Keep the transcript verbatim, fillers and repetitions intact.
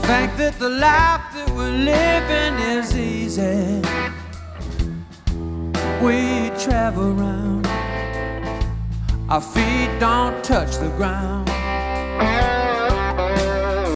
Think that the life that we're living is easy. We travel around, our feet don't touch the ground.